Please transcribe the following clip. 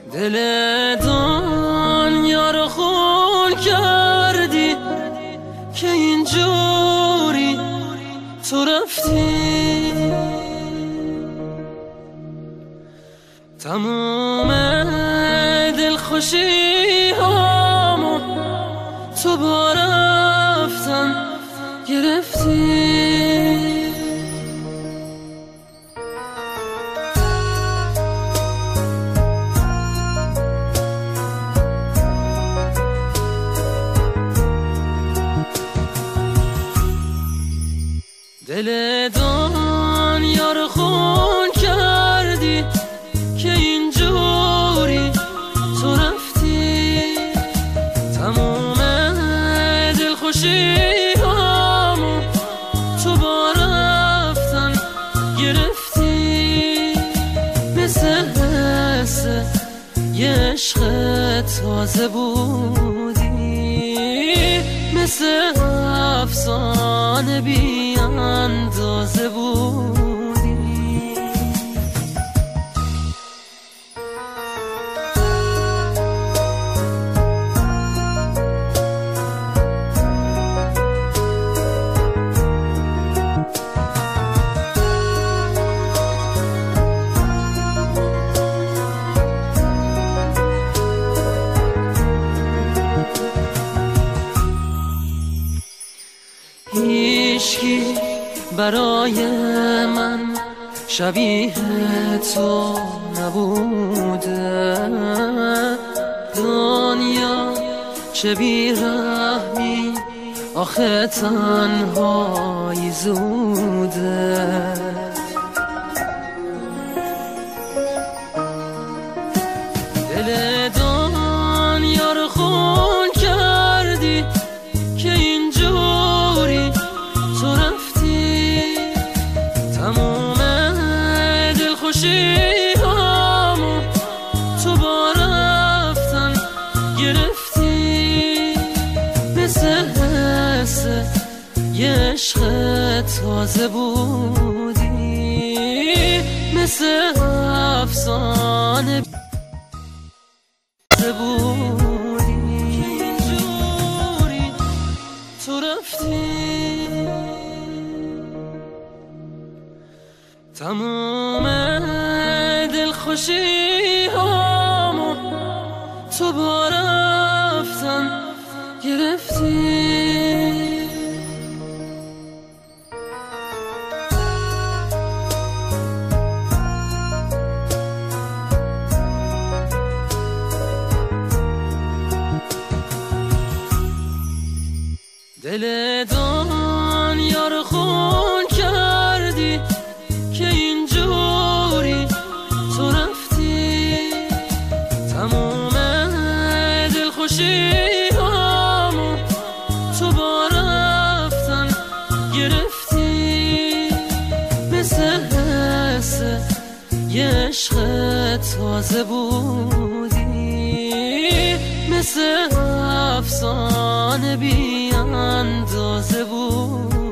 دل دنیا رو خون کردی که اینجوری تو رفتی. تموم دلخوشی هامو تو با رفتن گرفتی. دل دنیا رو خون کردی که اینجوری تو رفتی. تموم دلخوشی هامو تو با رفتن گرفتی. مثل یه عشق تازه بودی، مثل افسانه بی اندازه بودی. هیچکی برای من شبیه تو نبوده. دنیا چه بی‌رحمی، آخه تنهایی زوده. دل دنیا رو خون کردی که اینجوری تو رفتی. تموم دلخوشی هامو تو با رفتن گرفتی. مثل یه عشق تازه بودی، مثل افسانه بودی. اینجوری تو رفتی. تموم دلخوشی هامو تو با رفتن گرفتی. دل دنیا رو خون کردی که اینجوری تو رفتی. تموم دلخوشی هامو تو با رفتن گرفتی. مثل یه عشق تازه بودی، مثل افسانه بی اندازه بود.